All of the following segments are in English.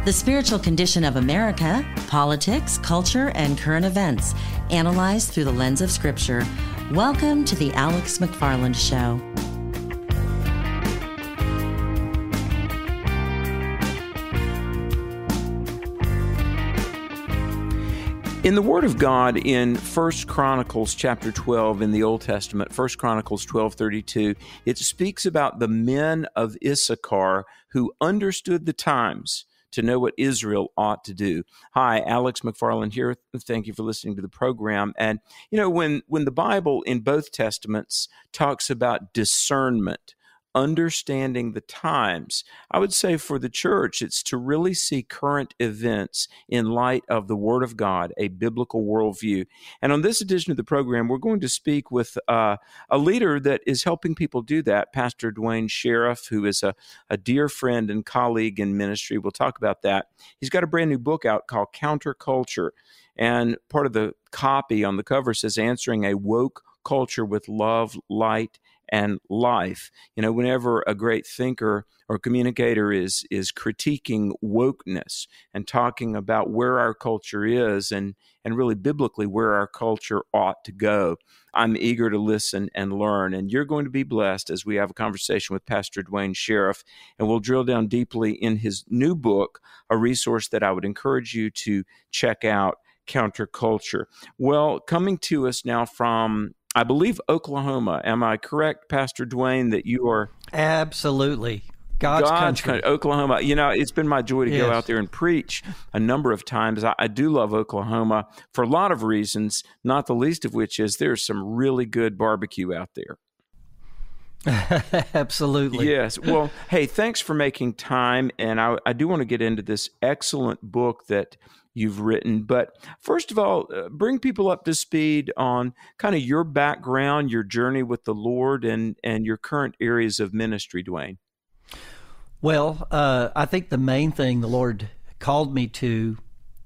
The spiritual condition of America, politics, culture, and current events, analyzed through the lens of Scripture. Welcome to the Alex McFarland Show. In the Word of God, in 1 Chronicles chapter 12 in the Old Testament, 1 Chronicles 12:32, it speaks about the men of Issachar who understood the times to know what Israel ought to do. Hi, Alex McFarland here. Thank you for listening to the program. And, you know, when the Bible in both Testaments talks about discernment, understanding the times, I would say for the church, it's to really see current events in light of the Word of God, a biblical worldview. And on this edition of the program, we're going to speak with a leader that is helping people do that, Pastor Duane Sheriff, who is a dear friend and colleague in ministry. We'll talk about that. He's got a brand new book out called Counterculture. And part of the copy on the cover says, Answering a Woke Culture with Love, Light, and Life. You know, whenever a great thinker or communicator is critiquing wokeness and talking about where our culture is and really biblically where our culture ought to go, I'm eager to listen and learn. And you're going to be blessed as we have a conversation with Pastor Duane Sheriff, and we'll drill down deeply in his new book, a resource that I would encourage you to check out, Counterculture. Well, coming to us now from, I believe, Oklahoma. Am I correct, Pastor Duane, that you are? Absolutely. God's country. Oklahoma. You know, it's been my joy to go out there and preach a number of times. I do love Oklahoma for a lot of reasons, not the least of which is there's some really good barbecue out there. Absolutely. Yes. Well, hey, thanks for making time. And I do want to get into this excellent book that you've written. But first of all, bring people up to speed on kind of your background, your journey with the Lord, and your current areas of ministry, Duane. Well, I think the main thing the Lord called me to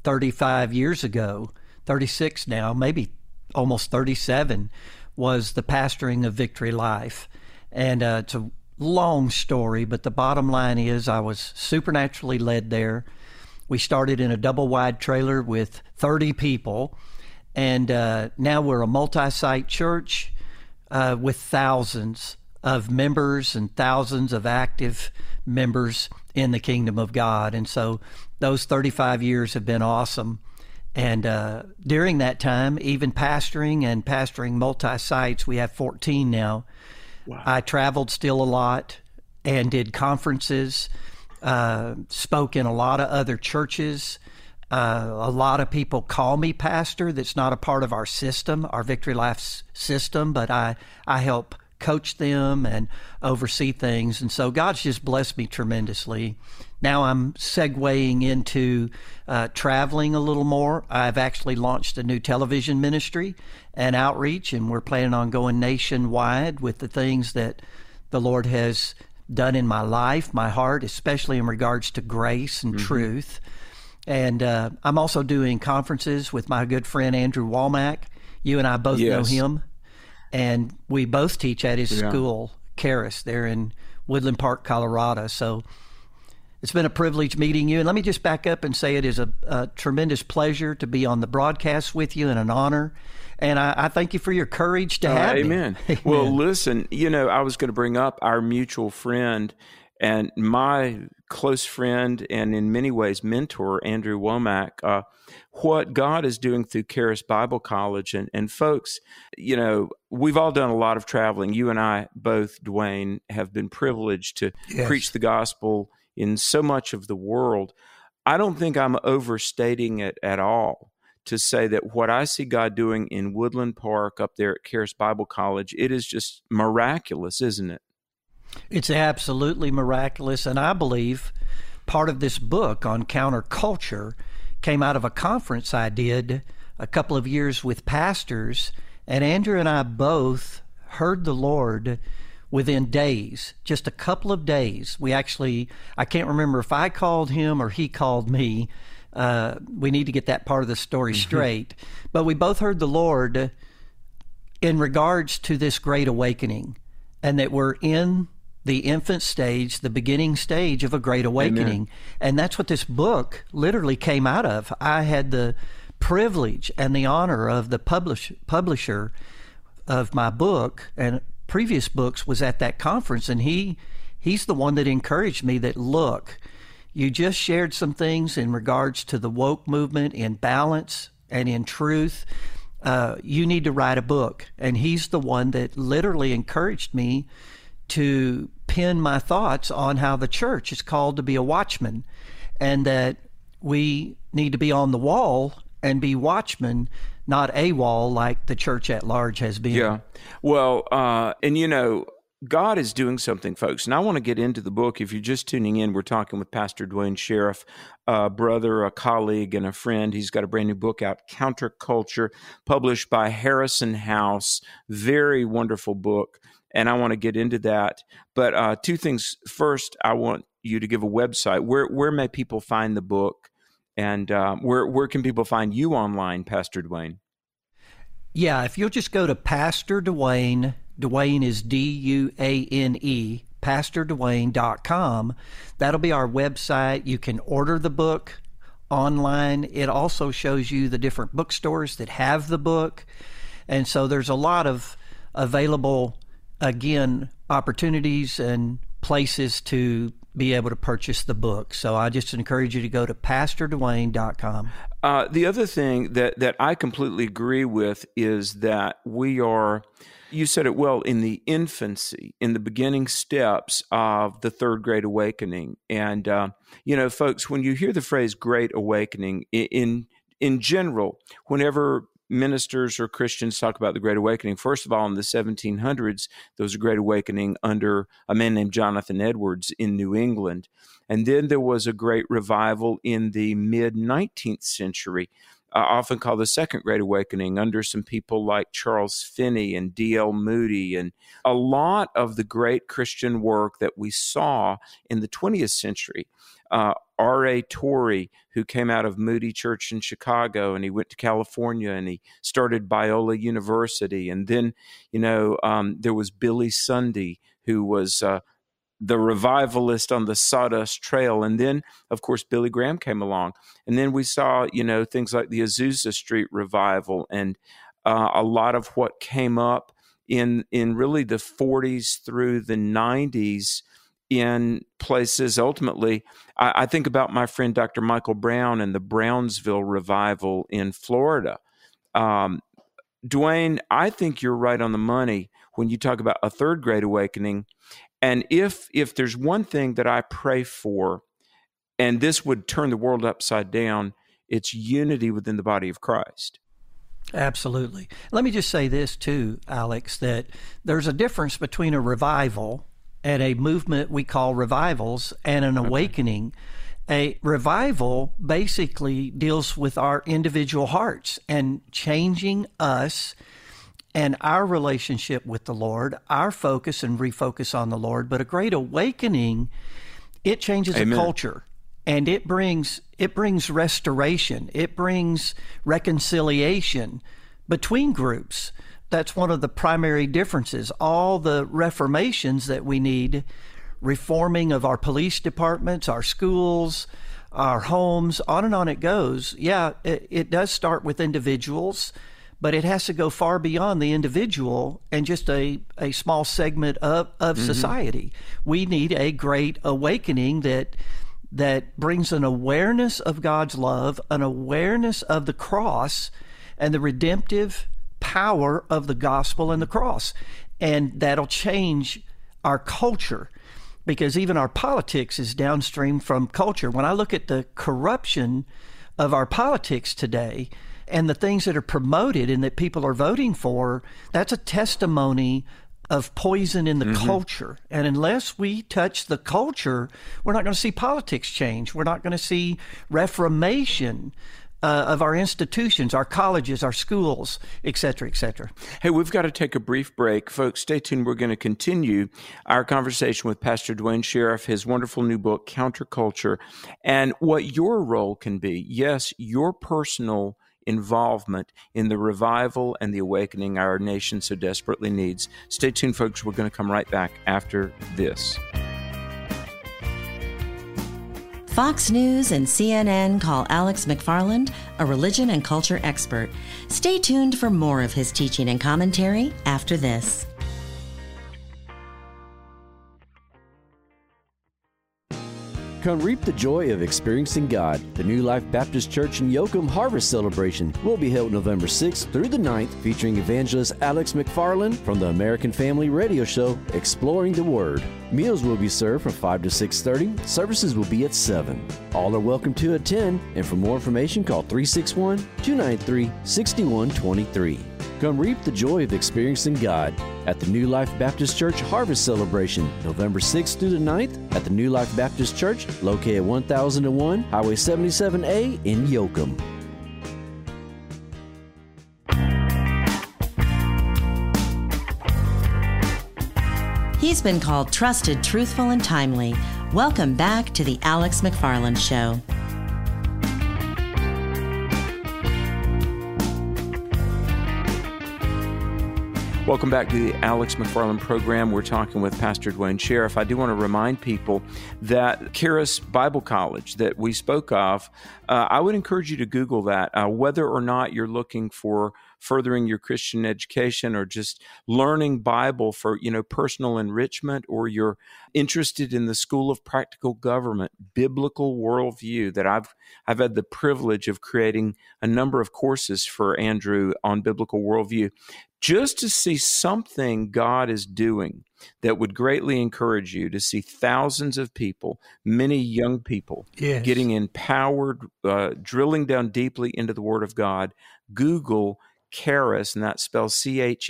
35 years ago, 36 now, maybe almost 37, was the pastoring of Victory Life. And it's a long story, but the bottom line is I was supernaturally led there. We started in a double-wide trailer with 30 people, and now we're a multi-site church with thousands of members and thousands of active members in the kingdom of God. And so those 35 years have been awesome. And during that time, even pastoring multi-sites, we have 14 now. Wow. I traveled still a lot and did conferences, spoke in a lot of other churches. A lot of people call me pastor. That's not a part of our system, our Victory Life system, but I help coach them and oversee things. And so God's just blessed me tremendously. Now I'm segueing into traveling a little more. I've actually launched a new television ministry and outreach, and we're planning on going nationwide with the things that the Lord has done in my life, my heart, especially in regards to grace and truth. And I'm also doing conferences with my good friend Andrew Womack. You and I both know him. And we both teach at his school, Charis, there in Woodland Park, Colorado. So it's been a privilege meeting you. And let me just back up and say it is a tremendous pleasure to be on the broadcast with you and an honor. And I thank you for your courage to have me. Amen. Well, listen, you know, I was going to bring up our mutual friend and my close friend and in many ways mentor, Andrew Womack, what God is doing through Charis Bible College. And folks, you know, we've all done a lot of traveling. You and I both, Duane, have been privileged to preach the gospel in so much of the world. I don't think I'm overstating it at all to say that what I see God doing in Woodland Park up there at Charis Bible College, it is just miraculous, isn't it? It's absolutely miraculous. And I believe part of this book on counterculture came out of a conference I did a couple of years with pastors. And Andrew and I both heard the Lord within days, just a couple of days. We actually, I can't remember if I called him or he called me. We need to get that part of the story straight. But we both heard the Lord in regards to this great awakening, and that we're in the infant stage, the beginning stage of a great awakening. Amen. And that's what this book literally came out of. I had the privilege and the honor of the publisher of my book and previous books was at that conference, and he's the one that encouraged me that, look, you just shared some things in regards to the woke movement in balance and in truth. You need to write a book. And he's the one that literally encouraged me to pin my thoughts on how the church is called to be a watchman, and that we need to be on the wall and be watchmen, not a wall like the church at large has been. Yeah. Well, and you know, God is doing something, folks. And I want to get into the book. If you're just tuning in, we're talking with Pastor Duane Sheriff, a brother, a colleague, and a friend. He's got a brand new book out, Counterculture, published by Harrison House. Very wonderful book. And I want to get into that. But two things. First, I want you to give a website. Where may people find the book? And where can people find you online, Pastor Duane? Yeah, if you'll just go to Pastor Duane, Duane is D-U-A-N-E, PastorDuane.com. That'll be our website. You can order the book online. It also shows you the different bookstores that have the book. And so there's a lot of available, again, opportunities and places to be able to purchase the book. So I just encourage you to go to PastorDuane.com. The other thing that I completely agree with is that we are, you said it well, in the infancy, in the beginning steps of the Third Great Awakening. And, you know, folks, when you hear the phrase Great Awakening, in general, whenever ministers or Christians talk about the Great Awakening, first of all, in the 1700s, there was a Great Awakening under a man named Jonathan Edwards in New England. And then there was a great revival in the mid-19th century, often called the Second Great Awakening, under some people like Charles Finney and D.L. Moody. And a lot of the great Christian work that we saw in the 20th century, R.A. Torrey, who came out of Moody Church in Chicago, and he went to California, and he started Biola University. And then, you know, there was Billy Sunday, who was the revivalist on the Sawdust Trail. And then, of course, Billy Graham came along. And then we saw, you know, things like the Azusa Street Revival and a lot of what came up in really the 40s through the 90s in places. Ultimately, I think about my friend Dr. Michael Brown and the Brownsville Revival in Florida. Duane, I think you're right on the money when you talk about a Third Great Awakening. And if there's one thing that I pray for, and this would turn the world upside down, it's unity within the body of Christ. Absolutely. Let me just say this too, Alex, that there's a difference between a revival and a movement we call revivals and an awakening. A revival basically deals with our individual hearts and changing us and our relationship with the Lord, our focus and refocus on the Lord. But a great awakening, it changes Amen. A culture, and it brings restoration. It brings reconciliation between groups. That's one of the primary differences. All the reformations that we need, reforming of our police departments, our schools, our homes, on it goes. Yeah, it does start with individuals, but it has to go far beyond the individual and just a small segment of mm-hmm. society. We need a great awakening that brings an awareness of God's love, an awareness of the cross and the redemptive power of the gospel and the cross. And that'll change our culture, because even our politics is downstream from culture. When I look at the corruption of our politics today and the things that are promoted and that people are voting for, that's a testimony of poison in the mm-hmm. culture. And unless we touch the culture, we're not going to see politics change. We're not going to see reformation of our institutions, our colleges, our schools, et cetera, et cetera. Hey, we've got to take a brief break. Folks, stay tuned. We're going to continue our conversation with Pastor Duane Sheriff, his wonderful new book, Counterculture, and what your role can be. Yes, your personal involvement in the revival and the awakening our nation so desperately needs. Stay tuned, folks. We're going to come right back after this. Fox News and CNN call Alex McFarland a religion and culture expert. Stay tuned for more of his teaching and commentary after this. Come reap the joy of experiencing God. The New Life Baptist Church in Yoakum Harvest Celebration will be held November 6th through the 9th, featuring evangelist Alex McFarland from the American Family Radio Show, Exploring the Word. Meals will be served from 5 to 6:30. Services will be at 7. All are welcome to attend, and for more information, call 361-293-6123. Come reap the joy of experiencing God at the New Life Baptist Church Harvest Celebration, November 6th through the 9th at the New Life Baptist Church, located 1001 Highway 77A in Yoakum. He's been called trusted, truthful, and timely. Welcome back to the Alex McFarland Show. Welcome back to the Alex McFarland program. We're talking with Pastor Dwayne Sheriff. I do want to remind people that Charis Bible College that we spoke of, I would encourage you to Google that, whether or not you're looking for furthering your Christian education or just learning Bible for, personal enrichment, or you're interested in the School of Practical Government, Biblical Worldview, that I've had the privilege of creating a number of courses for Andrew on Biblical Worldview, just to see something God is doing that would greatly encourage you to see thousands of people, many young people, getting empowered, drilling down deeply into the Word of God. Google Charis, and that spells Charis.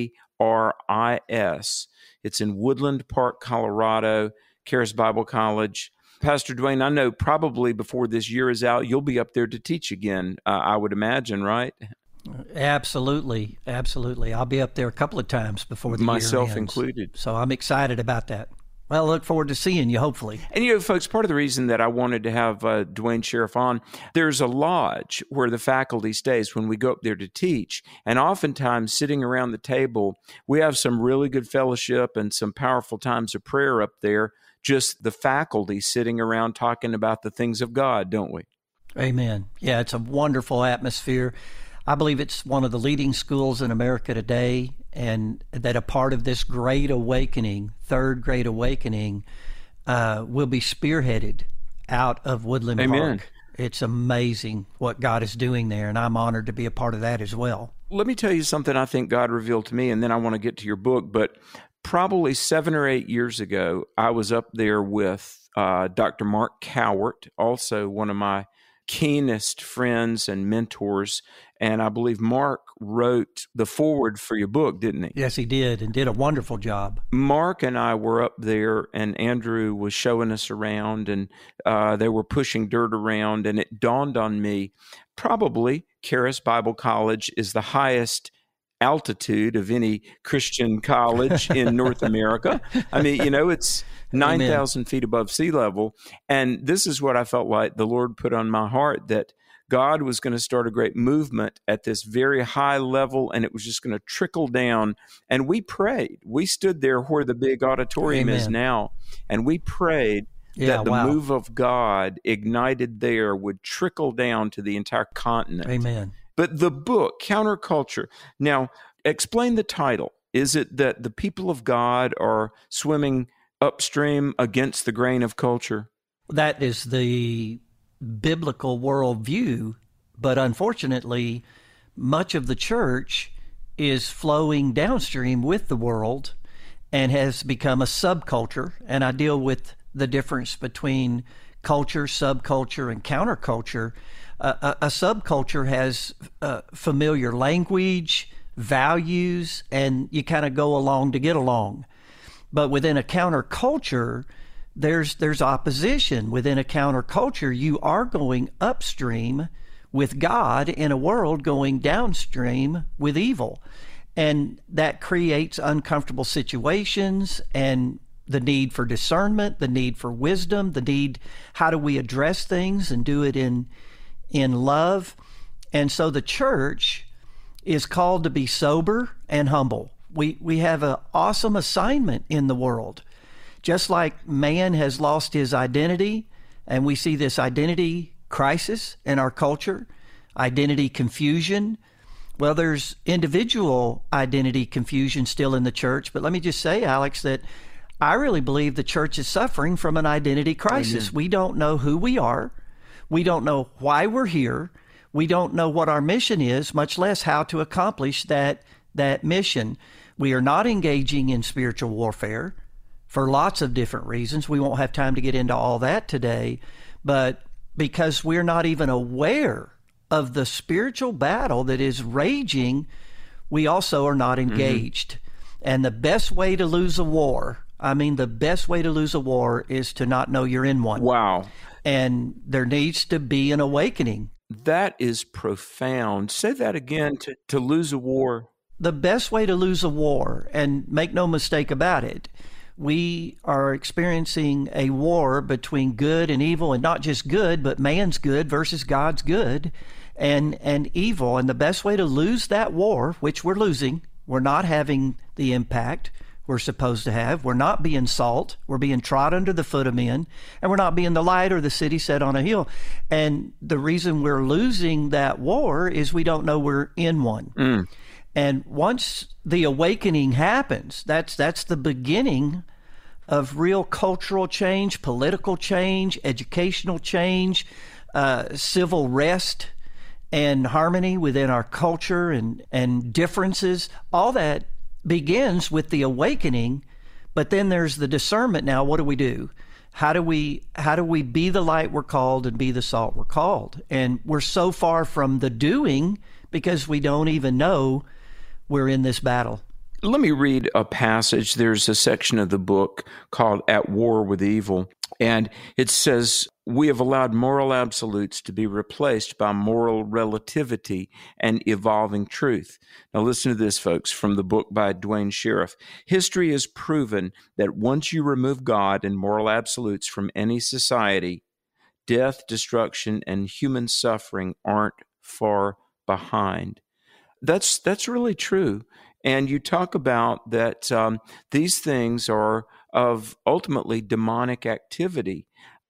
It's in Woodland Park, Colorado, Charis Bible College. Pastor Dwayne, I know probably before this year is out, you'll be up there to teach again, I would imagine, right? Absolutely. I'll be up there a couple of times before the Myself year ends, included. So I'm excited about that. Well, I look forward to seeing you, hopefully. And, folks, part of the reason that I wanted to have Dwayne Sheriff on, there's a lodge where the faculty stays when we go up there to teach. And oftentimes, sitting around the table, we have some really good fellowship and some powerful times of prayer up there, just the faculty sitting around talking about the things of God, don't we? Amen. Yeah, it's a wonderful atmosphere. I believe it's one of the leading schools in America today, and that a part of this great awakening, third great awakening, will be spearheaded out of Woodland Amen. Park. It's amazing what God is doing there, and I'm honored to be a part of that as well. Let me tell you something I think God revealed to me, and then I want to get to your book. But probably 7 or 8 years ago, I was up there with Dr. Mark Cowart, also one of my keenest friends and mentors. And I believe Mark wrote the foreword for your book, didn't he? Yes, he did, and did a wonderful job. Mark and I were up there, and Andrew was showing us around, and they were pushing dirt around, and it dawned on me, probably Charis Bible College is the highest altitude of any Christian college in North America. I mean, it's 9,000 feet above sea level. And this is what I felt like the Lord put on my heart, that God was going to start a great movement at this very high level, and it was just going to trickle down. And we prayed. We stood there where the big auditorium is now, and we prayed that the move of God ignited there would trickle down to the entire continent. Amen. But the book, Counterculture, now explain the title. Is it that the people of God are swimming upstream against the grain of culture? That is the biblical worldview, but unfortunately, much of the church is flowing downstream with the world and has become a subculture. And I deal with the difference between culture, subculture, and counterculture. A subculture has familiar language, values, and you kind of go along to get along. But within a counterculture, there's opposition. Within a counterculture, you are going upstream with God in a world going downstream with evil. And that creates uncomfortable situations and the need for discernment, the need for wisdom, the need, how do we address things and do it in love? And so the church is called to be sober and humble. We have an awesome assignment in the world. Just like man has lost his identity, and we see this identity crisis in our culture, identity confusion. Well, there's individual identity confusion still in the church, but let me just say, Alex, that I really believe the church is suffering from an identity crisis. Amen. We don't know who we are. We don't know why we're here. We don't know what our mission is, much less how to accomplish that mission. We are not engaging in spiritual warfare for lots of different reasons. We won't have time to get into all that today, but because we're not even aware of the spiritual battle that is raging, we also are not engaged. And the best way to lose a war, the best way to lose a war is to not know you're in one. Wow. And there needs to be an awakening. That is profound. Say that again, to lose a war. The best way to lose a war, and make no mistake about it, we are experiencing a war between good and evil, and not just good, but man's good versus God's good and evil. And the best way to lose that war, which we're losing, we're not having the impact we're supposed to have. We're not being salt. We're being trod under the foot of men, and we're not being the light or the city set on a hill. And the reason we're losing that war is we don't know we're in one. And once the awakening happens, that's the beginning of real cultural change, political change, educational change, civil rest and harmony within our culture and differences. All that begins with the awakening, but then there's the discernment. Now, what do we do? How do we be the light we're called and be the salt we're called? And we're so far from the doing because we don't even know we're in this battle. Let me read a passage. There's a section of the book called At War with Evil, and it says, "We have allowed moral absolutes to be replaced by moral relativity and evolving truth." Now listen to this, folks, from the book by Duane Sheriff. "History has proven that once you remove God and moral absolutes from any society, death, destruction, and human suffering aren't far behind." That's really true. And you talk about that these things are of ultimately demonic activity.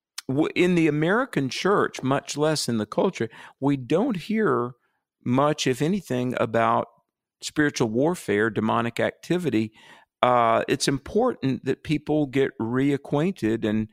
In the American church, much less in the culture, we don't hear much, if anything, about spiritual warfare, demonic activity. It's important that people get reacquainted and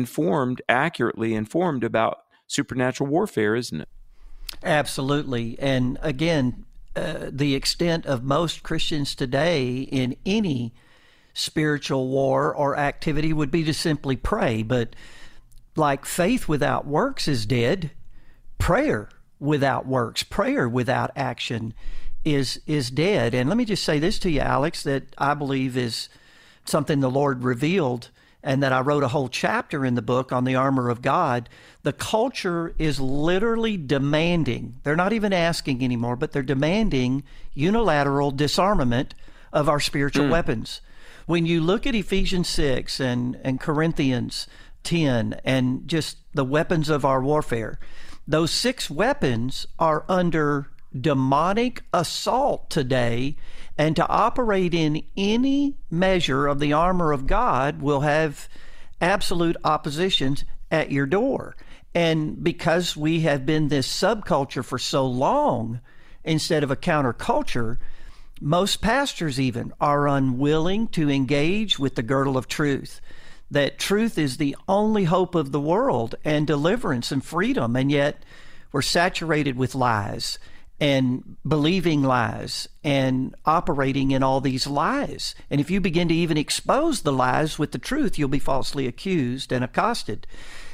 accurately informed about supernatural warfare, isn't it? Absolutely. And again, the extent of most Christians today in any spiritual war or activity would be to simply pray. But like faith without works is dead, prayer without works, prayer without action is dead. And let me just say this to you, Alex, that I believe is something the Lord revealed, and that I wrote a whole chapter in the book on the armor of God. The culture is literally demanding, they're not even asking anymore, but they're demanding unilateral disarmament of our spiritual weapons. When you look at Ephesians 6 and Corinthians 10 and just the weapons of our warfare, those 6 weapons are under demonic assault today, and to operate in any measure of the armor of God will have absolute opposition at your door. And because we have been this subculture for so long instead of a counterculture, most pastors even are unwilling to engage with the girdle of truth, that truth is the only hope of the world and deliverance and freedom, and yet we're saturated with lies and believing lies and operating in all these lies. And if you begin to even expose the lies with the truth, you'll be falsely accused and accosted.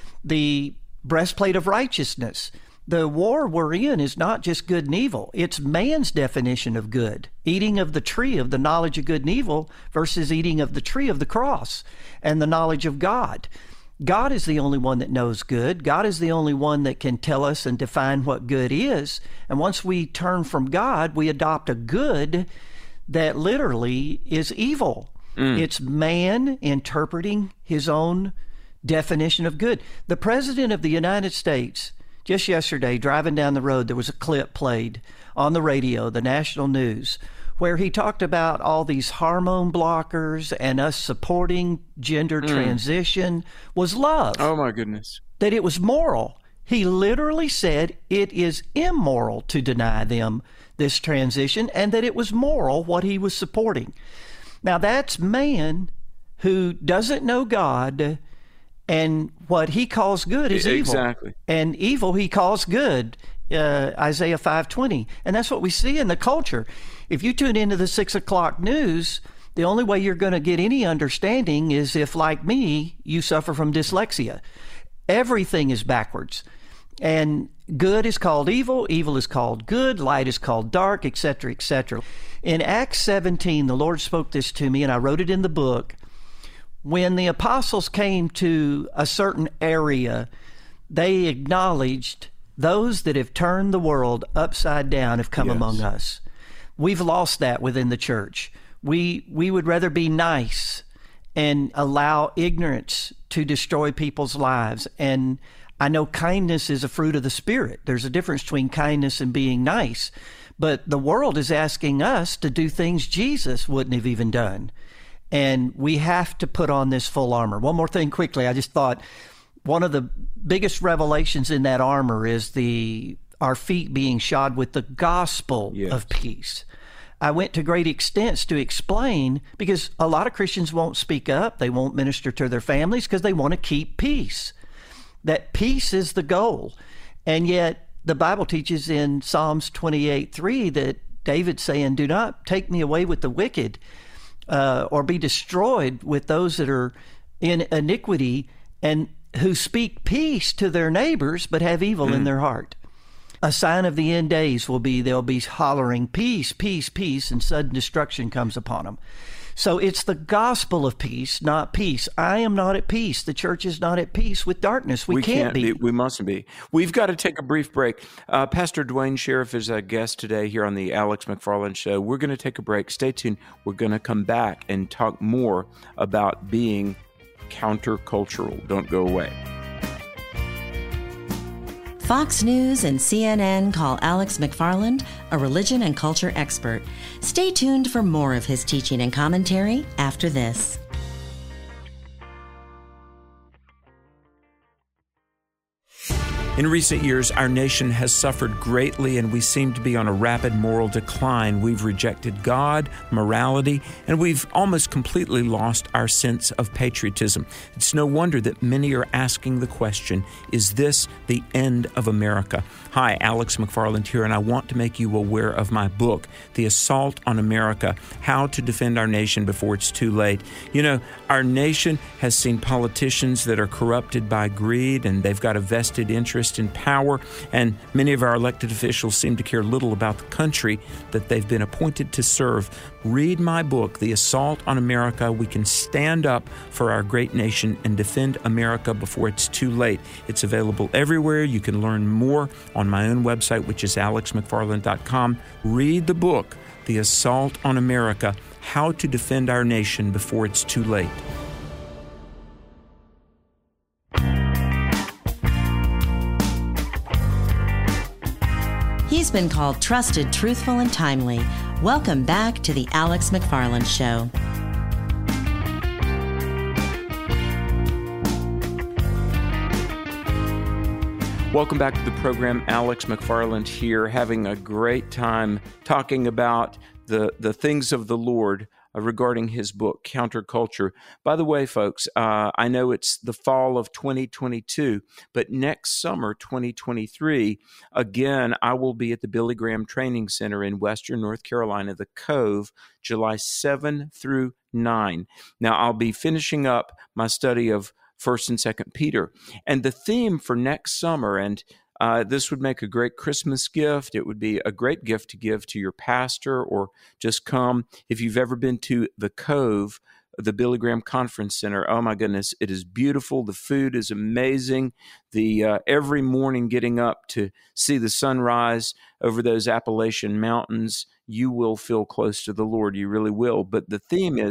The breastplate of righteousness. The war we're in is not just good and evil. It's man's definition of good. Eating of the tree of the knowledge of good and evil versus eating of the tree of the cross and the knowledge of God. God is the only one that knows good. God is the only one that can tell us and define what good is. And once we turn from God, we adopt a good that literally is evil. It's man interpreting his own definition of good. The President of the United States Just yesterday, driving down the road, there was a clip played on the radio, the national news, where he talked about all these hormone blockers and us supporting gender transition was love. Oh, my goodness. That it was moral. He literally said it is immoral to deny them this transition, and that it was moral what he was supporting. Now, that's man who doesn't know God, and what he calls good is evil. Exactly. And evil he calls good, Isaiah 5:20. And that's what we see in the culture. If you tune into the 6 o'clock news, the only way you're going to get any understanding is if, like me, you suffer from dyslexia. Everything is backwards. And good is called evil, evil is called good, light is called dark, etc., etc. In Acts 17, the Lord spoke this to me, and I wrote it in the book. When the apostles came to a certain area, they acknowledged those that have turned the world upside down have come among us. We've lost that within the church. We would rather be nice and allow ignorance to destroy people's lives. And I know kindness is a fruit of the Spirit. There's a difference between kindness and being nice. But the world is asking us to do things Jesus wouldn't have even done. And we have to put on this full armor. One more thing quickly. I just thought one of the biggest revelations in that armor is our feet being shod with the gospel of peace. I went to great extents to explain, because a lot of Christians won't speak up. They won't minister to their families because they want to keep peace. That peace is the goal. And yet the Bible teaches in Psalms 28:3 that David's saying, do not take me away with the wicked, or be destroyed with those that are in iniquity and who speak peace to their neighbors but have evil in their heart. A sign of the end days will be they'll be hollering peace, peace, peace, and sudden destruction comes upon them. So it's the gospel of peace, not peace. I am not at peace. The church is not at peace with darkness. We can't be. We mustn't be. We've got to take a brief break. Pastor Dwayne Sheriff is a guest today here on the Alex McFarland Show. We're going to take a break. Stay tuned. We're going to come back and talk more about being countercultural. Don't go away. Fox News and CNN call Alex McFarland a religion and culture expert. Stay tuned for more of his teaching and commentary after this. In recent years, our nation has suffered greatly, and we seem to be on a rapid moral decline. We've rejected God, morality, and we've almost completely lost our sense of patriotism. It's no wonder that many are asking the question, is this the end of America? Hi, Alex McFarland here, and I want to make you aware of my book, The Assault on America, How to Defend Our Nation Before It's Too Late. You know, our nation has seen politicians that are corrupted by greed, and they've got a vested interest in power, and many of our elected officials seem to care little about the country that they've been appointed to serve. Read my book, The Assault on America. We can stand up for our great nation and defend America before it's too late. It's available everywhere. You can learn more on my own website, which is alexmcfarland.com. Read the book, The Assault on America, How to Defend Our Nation Before It's Too Late. He's been called trusted, truthful, and timely. Welcome back to the Alex McFarland Show. Welcome back to the program. Alex McFarland here, having a great time talking about the things of the Lord regarding his book, Counterculture. By the way, folks, I know it's the fall of 2022, but next summer, 2023, again, I will be at the Billy Graham Training Center in Western North Carolina, The Cove, July 7 through 9. Now, I'll be finishing up my study of 1st and 2nd Peter. And the theme for next summer, and this would make a great Christmas gift. It would be a great gift to give to your pastor, or just come. If you've ever been to The Cove, the Billy Graham Conference Center, oh my goodness, it is beautiful. The food is amazing. Every morning getting up to see the sunrise over those Appalachian mountains, you will feel close to the Lord. You really will. But the theme is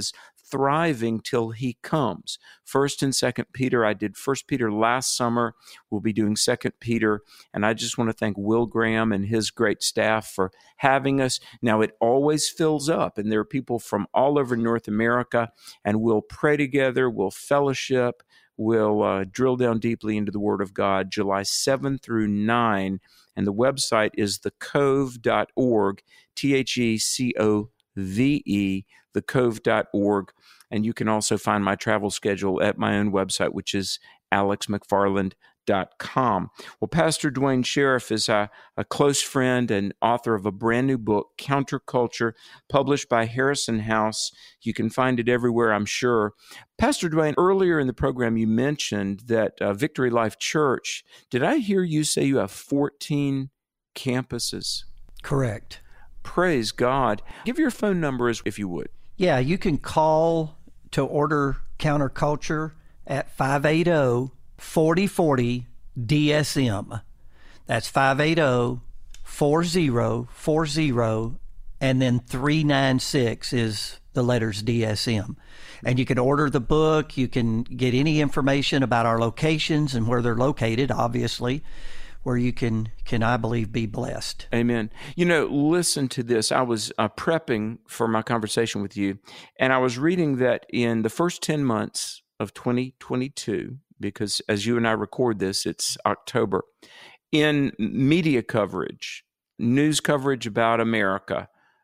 thriving till he comes. 1st and 2nd Peter. I did 1st Peter last summer. We'll be doing 2nd Peter. And I just want to thank Will Graham and his great staff for having us. Now, it always fills up, and there are people from all over North America, and we'll pray together, we'll fellowship, we'll drill down deeply into the Word of God, July 7 through 9. And the website is thecove.org, TheCove, thecove.org. And you can also find my travel schedule at my own website, which is alexmcfarland.com. Well, Pastor Duane Sheriff is a close friend and author of a brand new book, Counterculture, published by Harrison House. You can find it everywhere, I'm sure. Pastor Duane, earlier in the program, you mentioned that Victory Life Church, did I hear you say you have 14 campuses? Correct. Praise God. Give your phone number if you would. Yeah, you can call to order Counterculture at 580-4040-DSM. That's 580-4040, and then 396 is the letters DSM. And you can order the book. You can get any information about our locations and where they're located, obviously, where you can I believe, be blessed. Amen. You know, listen to this. I was prepping for my conversation with you, and I was reading that in the first 10 months of 2022, because as you and I record this, it's October, in media coverage, news coverage about America,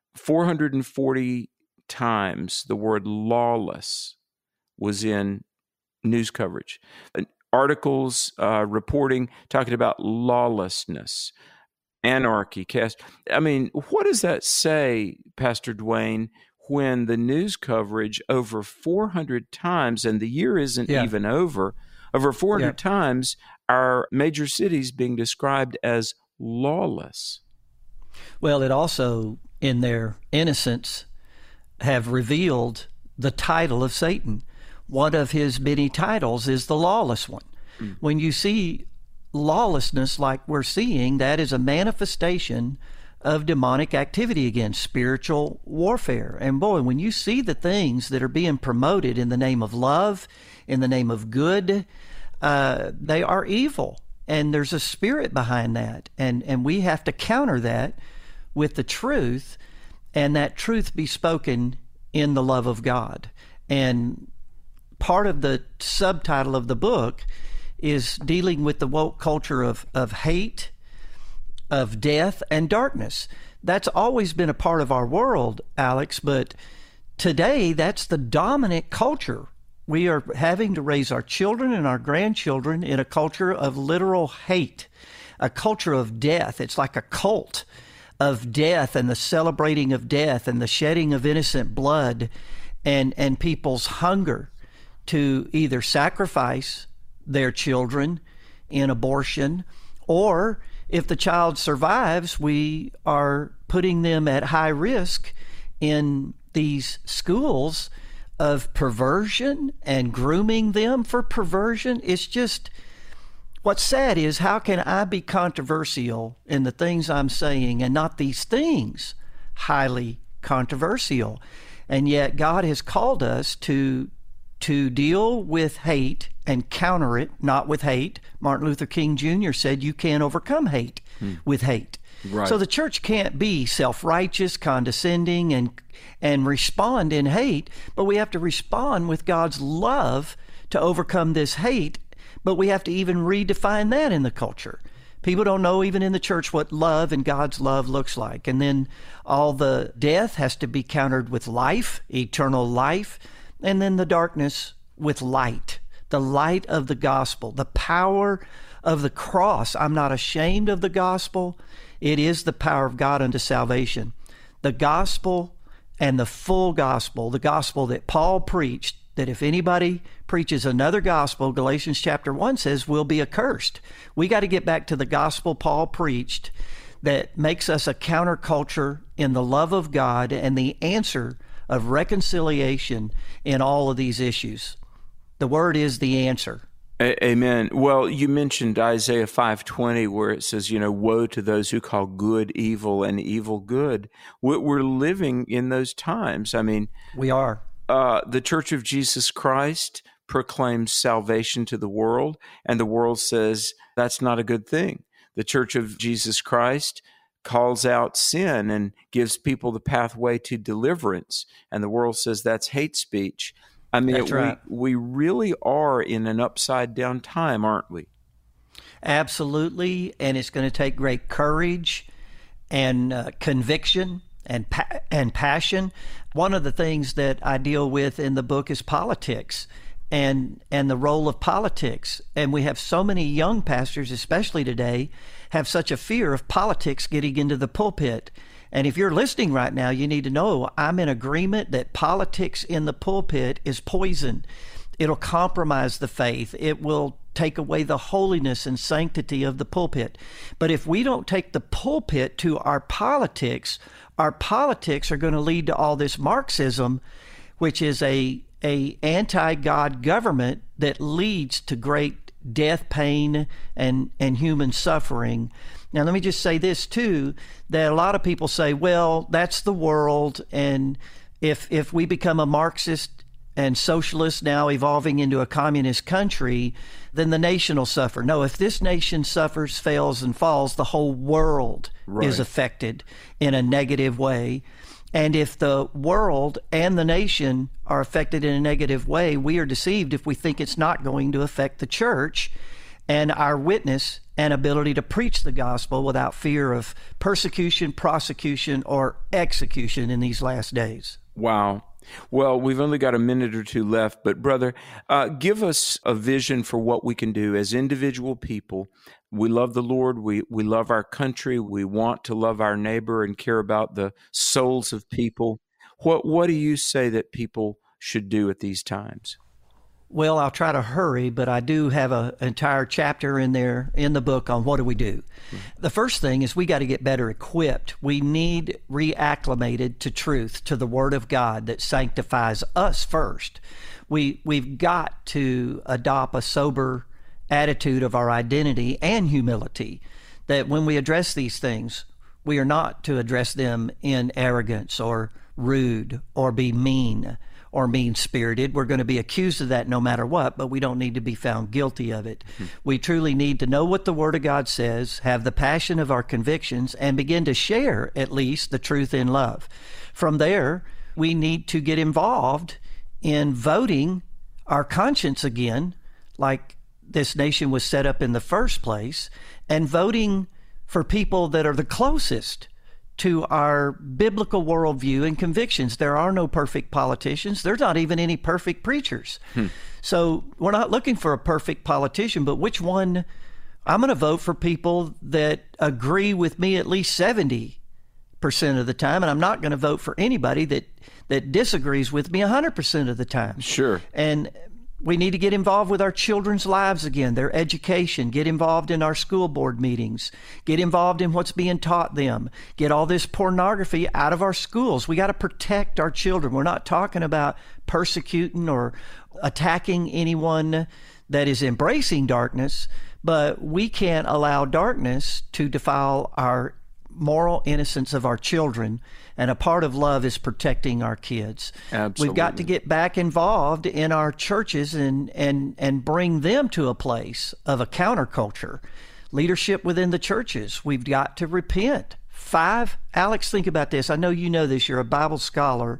440 times the word lawless was in news coverage. Articles, reporting, talking about lawlessness, anarchy, chaos. I mean, what does that say, Pastor Duane, when the news coverage over 400 times, and the year isn't even over 400 times, our major cities being described as lawless? Well, it also, in their innocence, have revealed the title of Satan. One of his many titles is the lawless one. When you see lawlessness like we're seeing, that is a manifestation of demonic activity against spiritual warfare. And boy, when you see the things that are being promoted in the name of love, in the name of good, they are evil. And there's a spirit behind that. And we have to counter that with the truth, and that truth be spoken in the love of God. And part of the subtitle of the book is dealing with the woke culture of hate, of death, and darkness. That's always been a part of our world, Alex, but today that's the dominant culture. We are having to raise our children and our grandchildren in a culture of literal hate, a culture of death. It's like a cult of death and the celebrating of death and the shedding of innocent blood, and people's hunger to either sacrifice their children in abortion, or if the child survives, we are putting them at high risk in these schools of perversion and grooming them for perversion. It's just, what's sad is, how can I be controversial in the things I'm saying and not these things highly controversial? And yet God has called us to deal with hate and counter it, not with hate. Martin Luther King Jr. said you can't overcome hate with hate. Right. So the church can't be self-righteous, condescending, and respond in hate, but we have to respond with God's love to overcome this hate, but we have to even redefine that in the culture. People don't know even in the church what love and God's love looks like. And then all the death has to be countered with life, eternal life, and then the darkness with light, the light of the gospel, the power of the cross. I'm not ashamed of the gospel. It is the power of God unto salvation. The gospel and the full gospel, the gospel that Paul preached, that if anybody preaches another gospel, Galatians chapter 1 says, will be accursed. We got to get back to the gospel Paul preached that makes us a counterculture in the love of God and the answer of reconciliation in all of these issues. The word is the answer. Amen. Well, you mentioned Isaiah 5:20, where it says, woe to those who call good evil and evil good. We're living in those times. I mean, we are. the Church of Jesus Christ proclaims salvation to the world, and the world says that's not a good thing. The Church of Jesus Christ calls out sin and gives people the pathway to deliverance, and the world says that's hate speech. I mean, That's right. we really are in an upside-down time, aren't we? Absolutely, and it's going to take great courage and conviction and passion. One of the things that I deal with in the book is politics and the role of politics. And we have so many young pastors, especially today, have such a fear of politics getting into the pulpit. And if you're listening right now, you need to know I'm in agreement that politics in the pulpit is poison. It'll compromise the faith. It will take away the holiness and sanctity of the pulpit. But if we don't take the pulpit to our politics are going to lead to all this Marxism, which is a anti-God government that leads to great death, pain, and human suffering. Now, let me just say this, too, that a lot of people say, well, that's the world, and if we become a Marxist and socialist now evolving into a communist country, then the nation will suffer. No, if this nation suffers, fails, and falls, the whole world is affected in a negative way. And if the world and the nation are affected in a negative way, we are deceived if we think it's not going to affect the church and our witness and ability to preach the gospel without fear of persecution, prosecution, or execution in these last days. Wow. Well, we've only got a minute or two left, but brother, give us a vision for what we can do as individual people. We love the Lord. We love our country. We want to love our neighbor and care about the souls of people. What do you say that people should do at these times? Well, I'll try to hurry, but I do have an entire chapter in there in the book on what do we do. The first thing is we got to get better equipped. We need reacclimated to truth, to the Word of God that sanctifies us first. We've got to adopt a sober attitude of our identity and humility, that when we address these things, we are not to address them in arrogance or rude or be mean or mean-spirited. We're going to be accused of that no matter what, but we don't need to be found guilty of it. We truly need to know what the Word of God says, have the passion of our convictions, and begin to share, at least, the truth in love. From there, we need to get involved in voting our conscience again, like this nation was set up in the first place, and voting for people that are the closest to our biblical worldview and convictions. There are no perfect politicians. There's not even any perfect preachers. So we're not looking for a perfect politician, but which one? I'm going to vote for people that agree with me at least 70% of the time, and I'm not going to vote for anybody that disagrees with me 100% of the time. Sure. And we need to get involved with our children's lives again, their education, get involved in our school board meetings, get involved in what's being taught them, get all this pornography out of our schools. We got to protect our children. We're not talking about persecuting or attacking anyone that is embracing darkness, but we can't allow darkness to defile our moral innocence of our children, and a part of love is protecting our kids. Absolutely. We've got to get back involved in our churches and bring them to a place of a counterculture. Leadership within the churches, we've got to repent. Alex, think about this. I know you know this. You're a Bible scholar.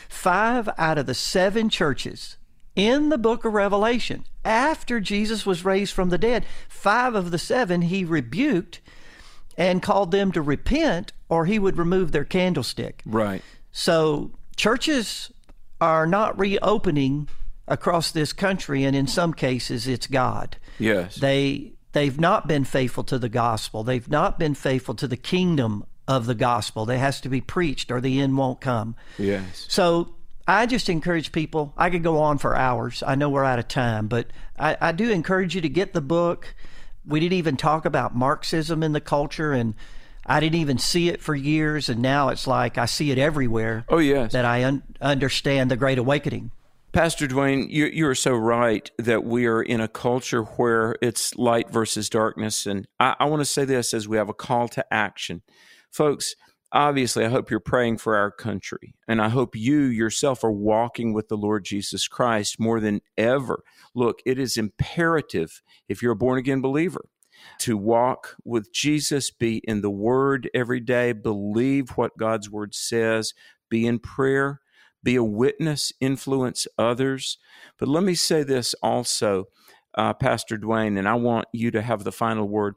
5 out of the 7 churches in the book of Revelation, after Jesus was raised from the dead, 5 of the 7 he rebuked and called them to repent, or he would remove their candlestick. Right. So churches are not reopening across this country, and in some cases, it's God. Yes. They've not been faithful to the gospel. They've not been faithful to the kingdom of the gospel. That has to be preached, or the end won't come. Yes. So I just encourage people. I could go on for hours. I know we're out of time, but I do encourage you to get the book. We didn't even talk about Marxism in the culture, and I didn't even see it for years, and now it's like I see it everywhere. Oh, yes. That I understand the Great Awakening. Pastor Dwayne, you are so right that we are in a culture where it's light versus darkness, and I want to say this as we have a call to action. Folks, Obviously, I hope you're praying for our country, and I hope you yourself are walking with the Lord Jesus Christ more than ever. Look, it is imperative, if you're a born-again believer, to walk with Jesus, be in the Word every day, believe what God's Word says, be in prayer, be a witness, influence others. But let me say this also, Pastor Dwayne, and I want you to have the final word.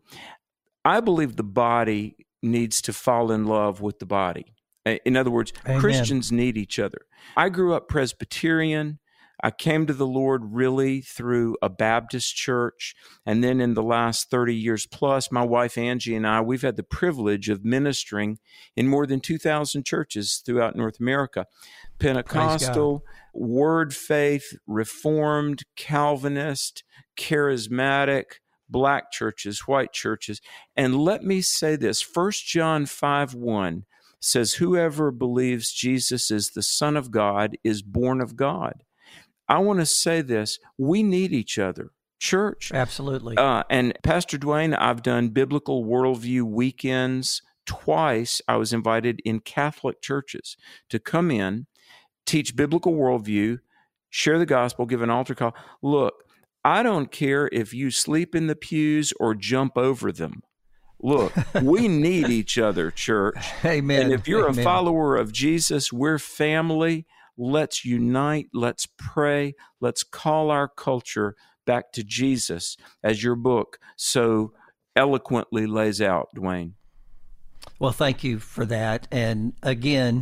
I believe the body needs to fall in love with the body. In other words, Amen. Christians need each other. I grew up Presbyterian. I came to the Lord really through a Baptist church. And then in the last 30 years plus, my wife Angie and I, we've had the privilege of ministering in more than 2,000 churches throughout North America. Pentecostal, Word Faith, Reformed, Calvinist, Charismatic, Black churches, white churches. And let me say this, 1 John 5:1 says, whoever believes Jesus is the Son of God is born of God. I want to say this, we need each other. Church. Absolutely. And Pastor Dwayne, I've done biblical worldview weekends twice. I was invited in Catholic churches to come in, teach biblical worldview, share the gospel, give an altar call. Look, I don't care if you sleep in the pews or jump over them. Look, we need each other, church. Amen. And if you're Amen. a follower of Jesus, we're family. Let's unite. Let's pray. Let's call our culture back to Jesus, as your book so eloquently lays out, Dwayne. Well, thank you for that. And again,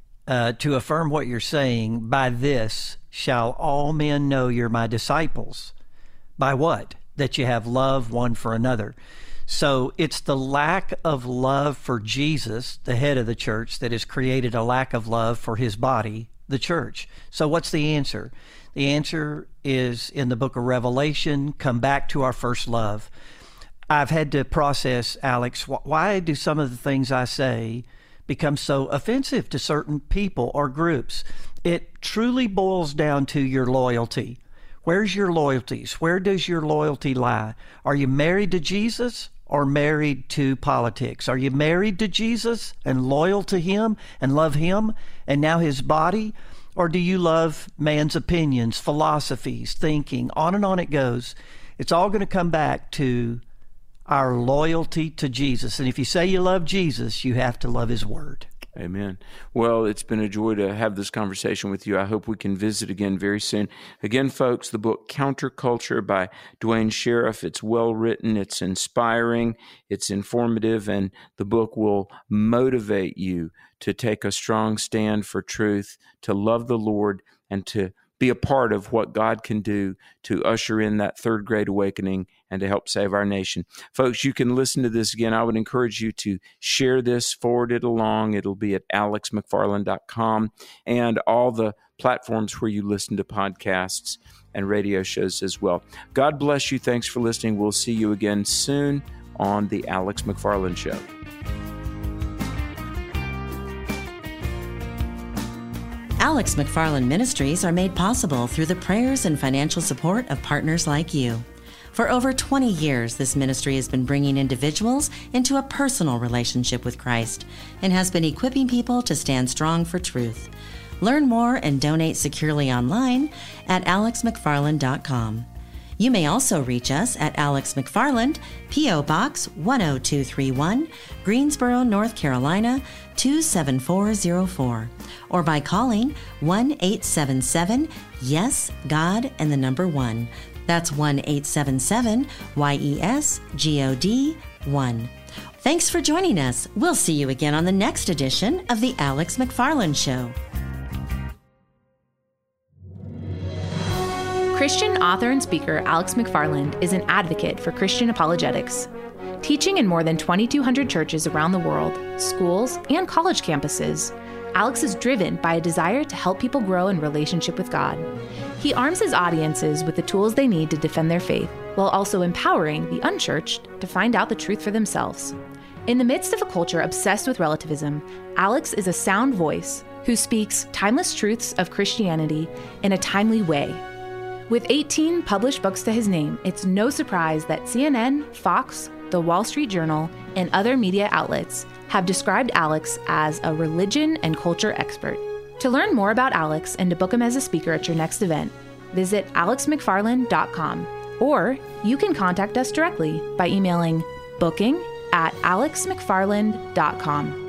to affirm what you're saying, by this shall all men know you're my disciples. By what? That you have love one for another. So it's the lack of love for Jesus, the head of the church, that has created a lack of love for his body, the church. So what's the answer? The answer is in the book of Revelation, come back to our first love. I've had to process, Alex, why do some of the things I say become so offensive to certain people or groups? It truly boils down to your loyalty. Where's your loyalties? Where does your loyalty lie? Are you married to Jesus or married to politics? Are you married to Jesus and loyal to him and love him and now his body? Or do you love man's opinions, philosophies, thinking? On and on it goes. It's all going to come back to our loyalty to Jesus. And if you say you love Jesus, you have to love his word. Amen. Well, it's been a joy to have this conversation with you. I hope we can visit again very soon. Again, folks, the book Counterculture by Duane Sheriff. It's well written, it's inspiring, it's informative, and the book will motivate you to take a strong stand for truth, to love the Lord, and to be a part of what God can do to usher in that third great awakening and to help save our nation. Folks, you can listen to this again. I would encourage you to share this, forward it along. It'll be at alexmcfarland.com and all the platforms where you listen to podcasts and radio shows as well. God bless you. Thanks for listening. We'll see you again soon on The Alex McFarland Show. Alex McFarland Ministries are made possible through the prayers and financial support of partners like you. For over 20 years, this ministry has been bringing individuals into a personal relationship with Christ and has been equipping people to stand strong for truth. Learn more and donate securely online at alexmcfarland.com. You may also reach us at Alex McFarland, P.O. Box 10231, Greensboro, North Carolina 27404, or by calling 1-877-YES-GOD and the number 1. That's 1-877-YES-GOD-1. Thanks for joining us. We'll see you again on the next edition of The Alex McFarland Show. Christian author and speaker Alex McFarland is an advocate for Christian apologetics. Teaching in more than 2,200 churches around the world, schools, and college campuses, Alex is driven by a desire to help people grow in relationship with God. He arms his audiences with the tools they need to defend their faith, while also empowering the unchurched to find out the truth for themselves. In the midst of a culture obsessed with relativism, Alex is a sound voice who speaks timeless truths of Christianity in a timely way. With 18 published books to his name, it's no surprise that CNN, Fox, The Wall Street Journal, and other media outlets have described Alex as a religion and culture expert. To learn more about Alex and to book him as a speaker at your next event, visit alexmcfarland.com, or you can contact us directly by emailing booking@alexmcfarland.com.